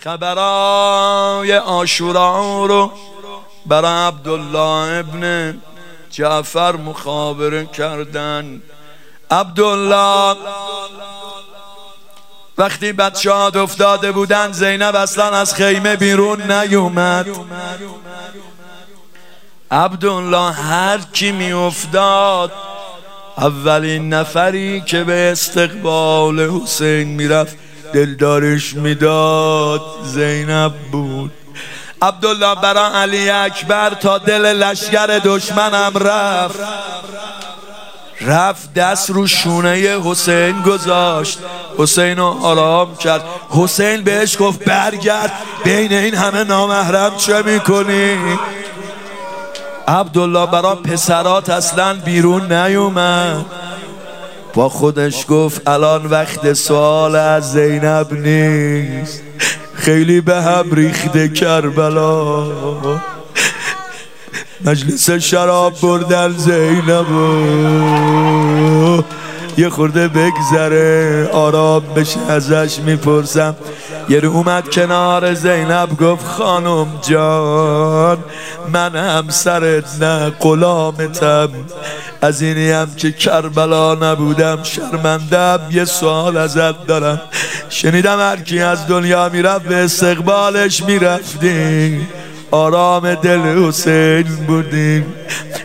خبرای عاشورا رو برای عبدالله ابن جعفر مخابره کردن. عبدالله وقتی بچه‌ها افتاده بودن، زینب اصلا از خیمه بیرون نیومد. عبدالله هر کی می افتاد اولین نفری که به استقبال حسین میرفت دلدارش میداد زینب بود. عبدالله برای علی اکبر تا دل لشکر دشمنم رفت دست رو شونه حسین گذاشت، حسین رو آرام کرد. حسین بهش گفت برگرد، بین این همه نامحرم چه میکنی؟ عبدالله برای پسرات اصلا بیرون نیومد، با خودش گفت الان وقت سوال از زینب نیست، خیلی به هم ریخته کربلا. مجلس شراب بردن زینب یه خورده بگذره آرام بشه ازش میپرسم. یه رو اومد کنار زینب گفت خانم جان من همسرت نه غلامتم، از اینی هم که کربلا نبودم شرمندم. یه سوال ازت دارم، شنیدم هر کی از دنیا میرفت به استقبالش میرفتیم، آرام دل حسین بودیم.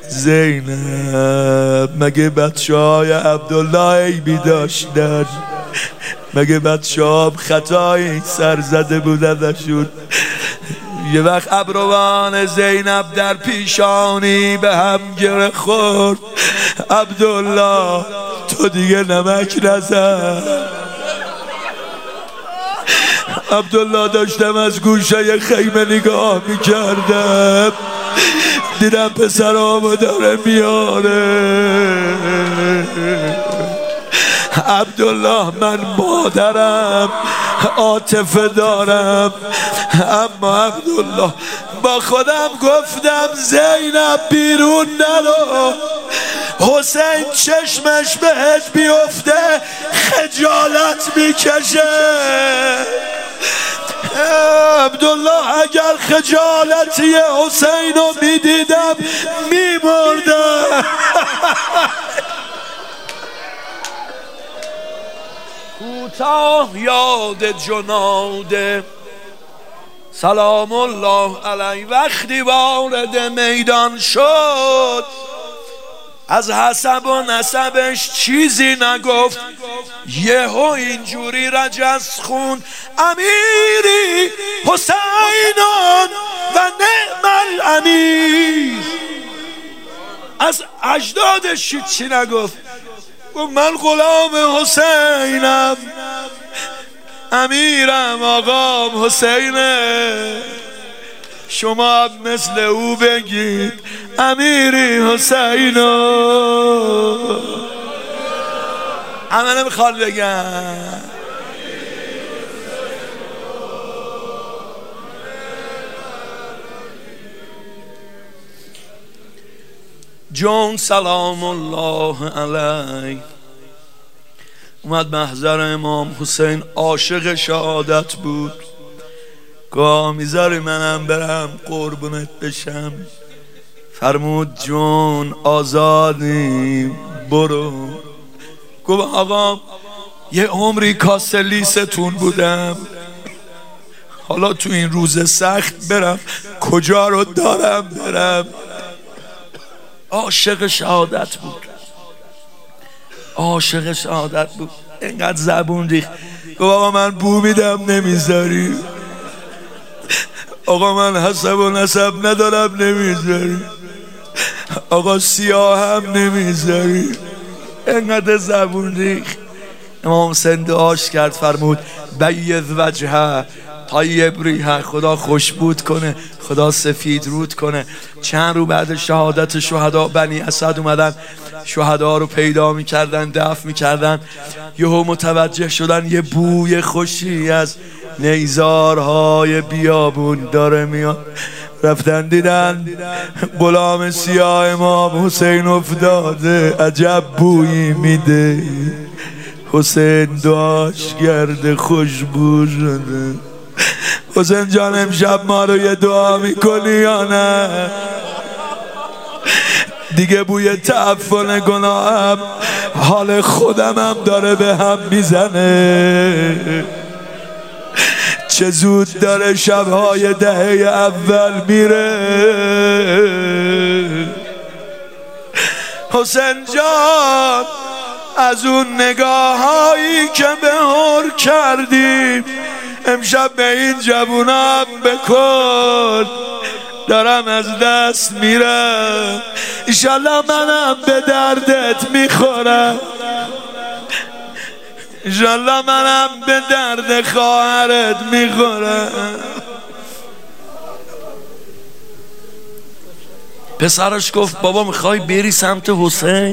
زینب مگه بچه‌های عبدالله عیبی داشتن؟ مگه بچه‌ها خطایی سر زده بودنشون؟ یه وقت ابروان زینب در پیشانی به هم گره خورد. عبدالله تو دیگه نمک نزن. عبدالله داشتم از گوشه خیمه نگاه میکردم، دیدم پسرامو داره میاره. عبدالله من مادرم، عاطفه دارم، اما عبدالله با خودم گفتم زینب بیرون نرو، حسین چشمش بهت بیفته خجالت میکشه. عبدالله اگر خجالتی حسین رو میدیدم میمردم. کوتاه یاد جناده سلام الله علیه وقتی وارد میدان شد، از حسب و نسبش چیزی نگفت، یهو اینجوری رجز خوند امیری حسینان و نعم الامیر. از اجدادش چی نگفت، گفت من غلام حسینم، امیرم آقام حسینه، شما مثل او بگید امیری حسینو. همه نمیخواد بگن جون سلام الله علیه اومد محضر امام حسین، عاشق شهادت بود. گاه میذاری منم برم قربونت بشم؟ فرمود جون آزادی برو. گفت آقا یه عمری کاسه لیستون بودم، حالا تو این روز سخت برم کجا رو دارم برم؟ عاشق شهادت بود، عاشق شهادت بود. اینقدر زبون ریخت، گفت آقا من بو میدم نمیذاری، آقا من حسب و نسب ندارم نمیذاری، آقا سیاه هم نمیذاری. اینقدر زبون ریخت. امام حسین دعاش کرد، فرمود بید وجهه طیب ریحه، خدا خوشبود کنه، خدا سفید رود کنه. چند رو بعد شهادت شهدا بنی اسد اومدن شهدا رو پیدا میکردن، دفن میکردن. یهو متوجه شدن یه بوی خوشی از نیزارهای بیابون داره میاد. رفتن دیدن غلام سیاه امام حسین افتاده، عجب بویی میده. حسین دعاش کرده خوشبو شده. حسین جان امشب ما رو یه دعا میکنی یا نه؟ دیگه بوی تعفن گناهم حال خودم هم داره به هم میزنه. چه زود داره شبهای دهه اول میره. حسین جان از اون نگاه هایی که به هر کردیم امشب به این جوونم بکن، دارم از دست میرم. انشالله منم به دردت میخورم، انشالله منم به درد خواهرت میخورم. پسرش گفت بابا میخوای بری سمت حسین؟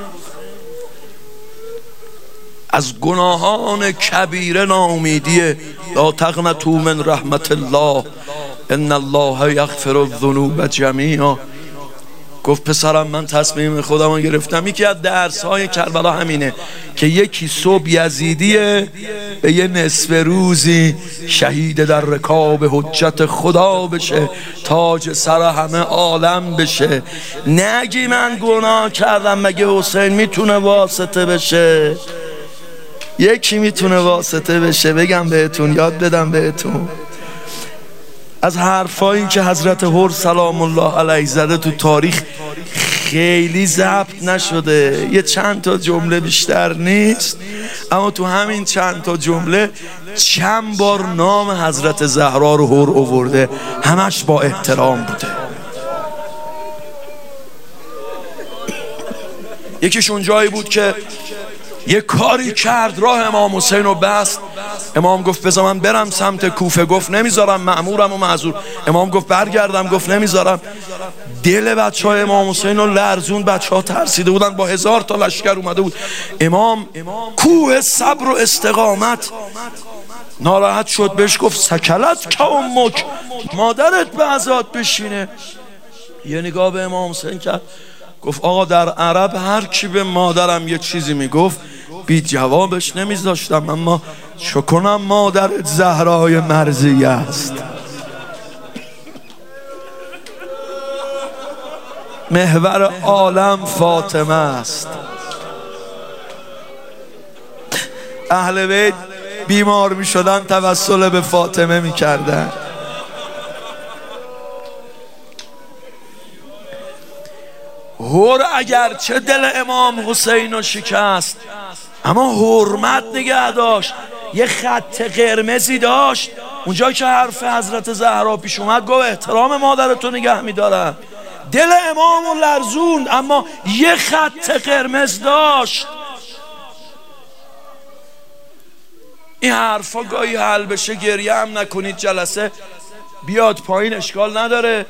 از گناهان کبیره ناامیدیه. لا تقنطوا من رحمت الله ان الله یغفر الذنوب جمیعا. گفت پسرم من تصمیم خودم رو گرفتم. یکی از درس‌های کربلا همینه که یکی صبح یزیدیه به یه نصف روزی شهید در رکاب حجت خدا بشه، تاج سر همه عالم بشه. نگی من گناه کردم، مگه حسین میتونه واسطه بشه؟ یکی میتونه واسطه بشه. بگم بهتون، یاد بدم بهتون از حرفایی که حضرت هر سلام الله علیه زده تو تاریخ خیلی ضبط نشده، یه چند تا جمله بیشتر نیست، اما تو همین چند تا جمله چند بار نام حضرت زهرا رو هر آورده، همش با احترام بوده. یکیشون جایی بود که یه کاری کرد، راه امام حسین رو بست. امام گفت بذار من برم سمت کوفه، گفت نمیذارم، مأمورم و معذور. امام گفت برگردم، گفت نمیذارم. دل بچه های امام حسین رو لرزون، بچه ها ترسیده بودن، با 1000 تا لشکر اومده بود. امام کوه صبر و استقامت ناراحت شد، بهش گفت سکلت که امک، مادرت به عزات بشینه. یه نگاه به امام حسین کرد، گفت آقا در عرب هر کی به مادرم یه چیزی میگفت بی جوابش نمیذاشتم، اما چه کنم مادرت زهرای مرضیه است، محور عالم فاطمه است. اهل بیت بیمار میشدن توسل به فاطمه میکردن. هر اگرچه دل امام حسین رو شکست، اما حرمت نگه داشت. یه خط قرمزی داشت اونجا که حرف حضرت زهرا پیش اومد، گفت احترام مادرتو نگه میدارم. دل امام رو لرزوند، اما یه خط قرمز داشت. این حرفا گاهی حل بشه، گریه هم نکنید، جلسه بیاد پایین اشکال نداره.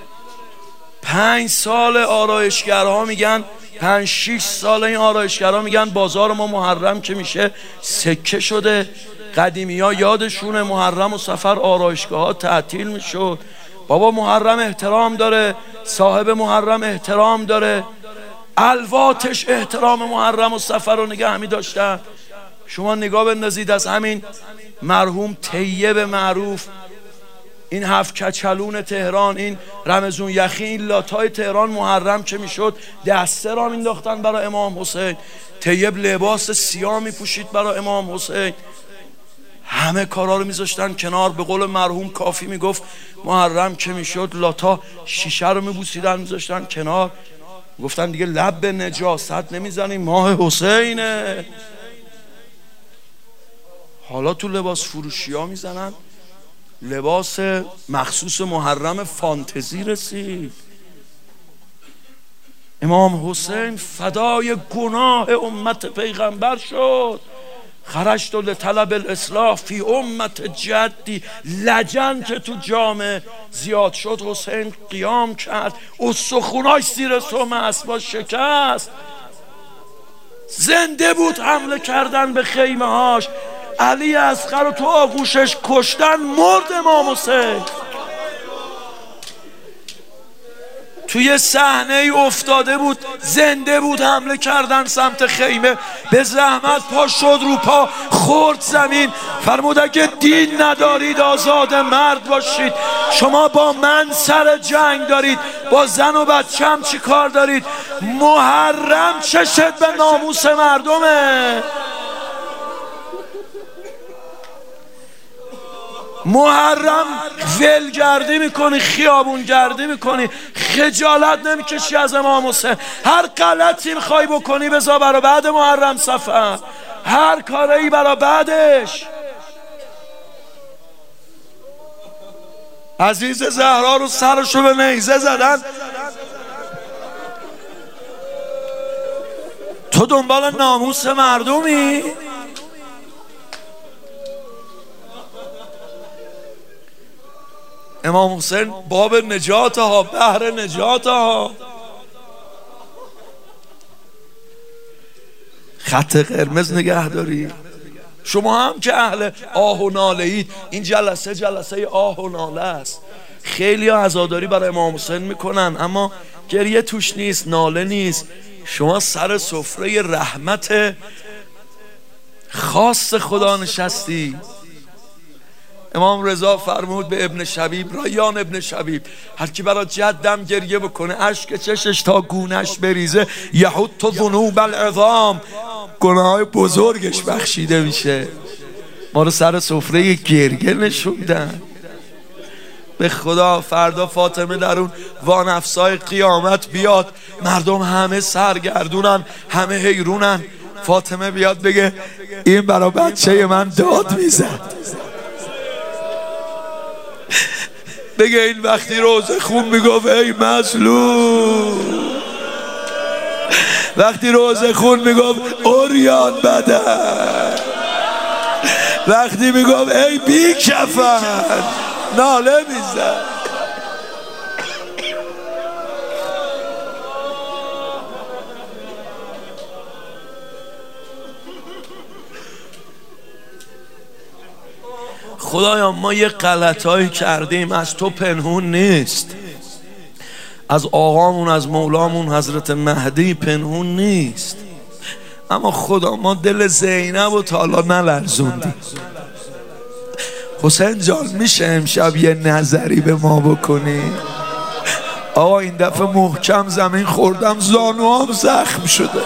5 سال آرایشگرها میگن، 5-6 سال این آرایشگرها میگن بازار ما محرم که میشه سکه شده. قدیمی ها یادشونه محرم و سفر آرایشگاه ها تعطیل میشد. بابا محرم احترام داره، صاحب محرم احترام داره، الواتش احترام محرم و سفر رو نگه می داشتن. شما نگاه بندازید از همین مرحوم طیب معروف، این 7 کچلون تهران، این رمزون یخی، این لاتای تهران محرم که میشد دسته را مینداختن برای امام حسین. طیب لباس سیاه میپوشید برای امام حسین. همه کارا رو میذاشتن کنار. به قول مرحوم کافی میگفت محرم که میشد لاتا شیشه رو میبوسیدن میذاشتن کنار. گفتن دیگه لب به نجاست نمیزنیم، ماه حسینه. حالا تو لباس فروشی ها میزنن لباس مخصوص محرم فانتزی رسید. امام حسین فدای گناه امت پیغمبر شد. خرجت لطلب الاصلاح فی امت جدی. لجن که تو جامعه زیاد شد، حسین قیام کرد، استخوناش زیر سم اسبا شکست. زنده بود، حمله کردن به خیمه هاش. علی اصغر رو تو آغوشش کشتن، مرد امام حسین. توی صحنه ای افتاده بود، زنده بود. حمله کردن سمت خیمه، به زحمت پا شد، رو پا خورد زمین. فرمود اگه دین ندارید آزاد مرد باشید. شما با من سر جنگ دارید، با زن و بچه‌م چی کار دارید؟ محرم چشت به ناموس مردمه. محرم ولگردی میکنی، خیابون گردی میکنی، خجالت نمیکشی از امام حسین. هر غلطی میخوای بکنی بذار برا بعد محرم سفر، هر کاری برا بعدش. عزیز زهرا رو سرشو به نیزه زدن، تو دنبال ناموس مردمی؟ امام حسین باب نجات ها، بحر نجات ها. خط قرمز نگه داری. شما هم که اهل آه و ناله اید، این جلسه آه و ناله است. خیلی ها عزاداری برای امام حسین میکنن اما گریه توش نیست، ناله نیست. شما سر سفره رحمت خاص خدا نشستی. امام رضا فرمود به ابن شبیب، ریان ابن شبیب، هر کی برای جدم گریه بکنه اشک چشش تا گونش بریزه، یحط ذنوب العظام، گناههای بزرگش بخشیده میشه. ما رو سر سفره گریه نشوندن. به خدا فردا فاطمه در اون وانفسای قیامت بیاد، مردم همه سرگردونن، همه حیرونن، فاطمه بیاد بگه این برای بچه من داد میزد. بگه این وقتی روزه خون میگفت ای مظلوم، وقتی روزه خون میگفت اوریان بدن، وقتی میگفت ای بی کفن، ناله میزد. خدایا ما یه غلطایی کردیم، از تو پنهون نیست، از آقامون از مولامون حضرت مهدی پنهون نیست. اما خدا ما دل زینب و تا حالا نلرزوندیم. حسین جان میشه امشب یه نظری به ما بکنی؟ آقا این دفعه محکم زمین خوردم، زانوام زخم شده.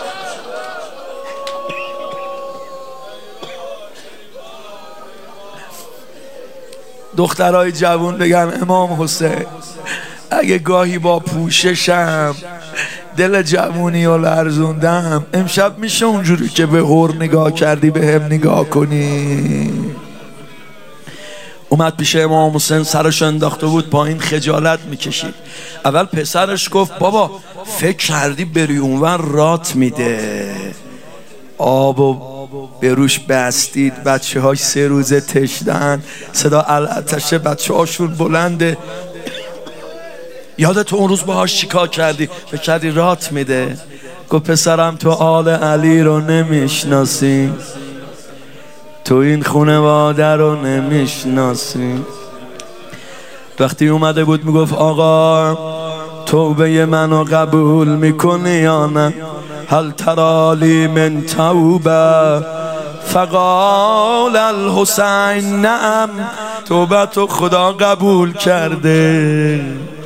دخترای جوان بگن امام حسین اگه گاهی با پوششم دل جوونی رو لرزوندم، امشب میشه اونجوری که به هور نگاه کردی به هم نگاه کنی؟ اومد پیش امام حسین، سرش انداخته بود پایین، خجالت میکشید. اول پسرش گفت بابا فکر کردی بری اونور رات میده، آب به روش بستید، بچه هاش 3 روزه تشنن، صدا الاتش بچه هاشون بلنده. یادت اون روز باهاش چیکار کردی؟ فکر کردی رات میده؟ گفت پسرم تو آل علی رو نمیشناسی، تو این خانواده رو نمیشناسی. وقتی اومده بود میگفت آقا توبه منو قبول میکنی یا نه؟ هل ترالی من توبه؟ فقال الحسین نعم، توبه تو خدا قبول کرده.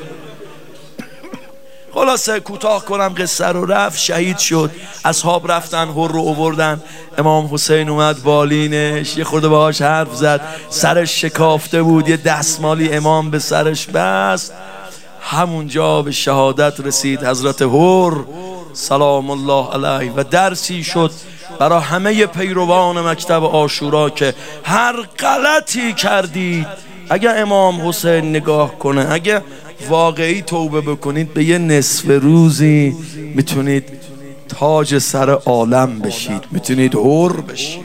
خلاصه کوتاه کنم قصه رو، رفت شهید شد، اصحاب رفتن هر رو آوردن، امام حسین اومد بالینش، یه خورده باهاش حرف زد، سرش شکافته بود، یه دستمالی امام به سرش بست، همونجا به شهادت رسید حضرت هر سلام الله علیه. و درسی شد برای همه پیروان مکتب عاشورا که هر غلطی کردید اگه امام حسین نگاه کنه، اگه واقعی توبه بکنید، به یه نصف روزی میتونید تاج سر عالم بشید، میتونید حر بشید.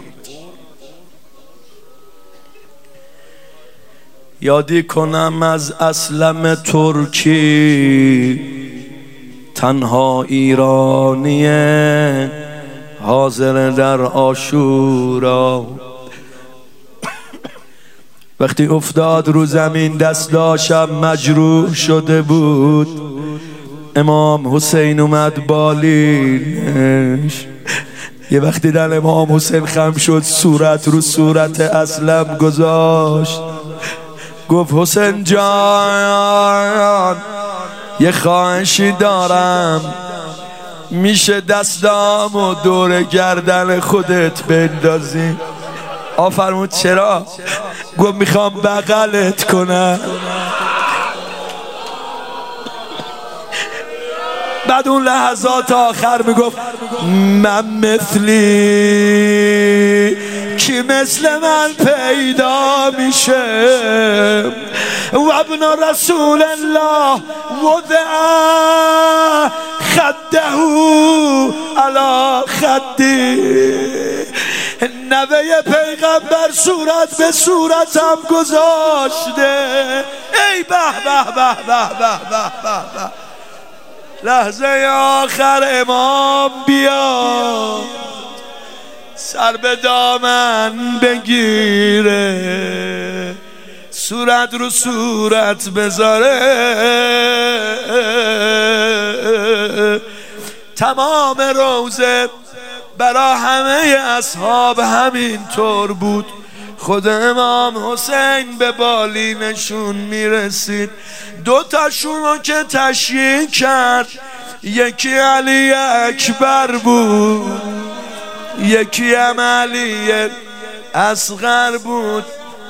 یادی کنم از اسلم ترکی، تنها ایرانیه حاضر در عاشورا. وقتی افتاد رو زمین دستاشم مجروح شده بود، امام حسین اومد بالینش. یه وقت دیدن امام حسین خم شد، صورت رو صورت اسلم گذاشت، گفت حسین جان یه خواهشی دارم، میشه دستامو دور گردن خودت بندازی؟ فرمود چرا؟ گفت میخوام بغلت کنم. بعد اون لحظات آخر میگفت من مثلی کی مثل من پیدا میشه؟ و ابن رسول الله وضع خده علی خدی، نوه پیغمبر صورت به صورتم گذاشته. ای به به به به به به به، لحظه آخر امام بیاد، سر به دامن بگیره، صورت رو صورت بذاره. تمام روزه برا همه اصحاب همین طور بود. خود امام حسین به بالینشون میرسید. دوتاشون رو که تشییع کرد، یکی علی اکبر بود، یکی هم علی اصغر بود،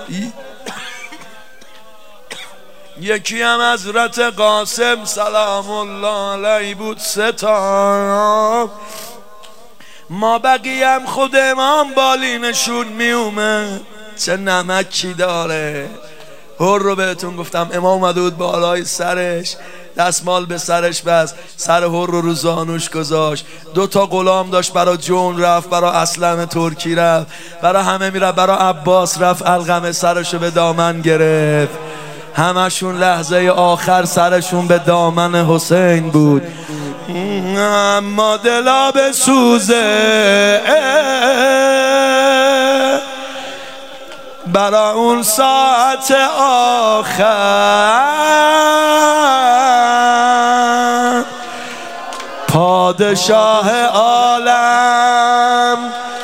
یکی هم حضرت قاسم سلام الله علیه بود. سه تا. ما بقیه هم خود امام بالینشون میومد. چه نمکی داره. هر رو بهتون گفتم، امام اومده بود بالای سرش، دستمال به سرش بست، سر هر رو زانوش گذاشت. 2 غلام داشت، برا جون رفت، برا اسلم ترکی رفت، برا همه میرفت، برا عباس رفت، علقمه سرشو به دامن گرفت. همشون لحظه آخر سرشون به دامن حسین بود. اما دلا به سوزه برا اون ساعت آخر، پادشاه عالم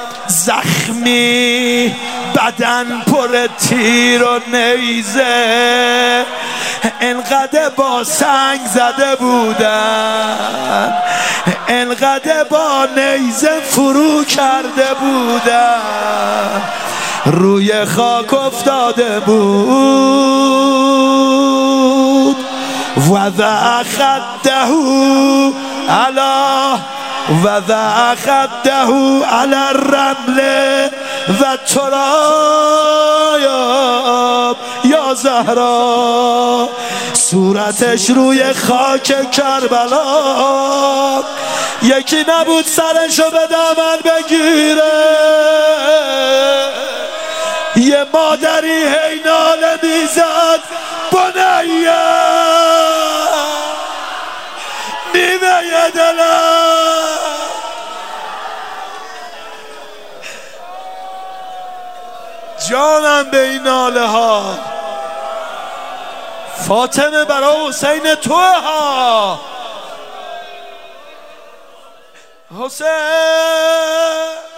زخمی، بدن پر تیر و نیزه، انقدر با سنگ زده بودن، انقدر با نیزه فرو کرده بودن، روی خاک افتاده بود. وضع خده علی الرمل و تراب یا زهرا، صورتش روی خاک کربلا. یکی نبود سرشو به دامن بگیره، یه مادری هی ناله میزد بنیه نیمه دلم. جانم به این ناله ها، فاطمه برای حسین توه ها. حسین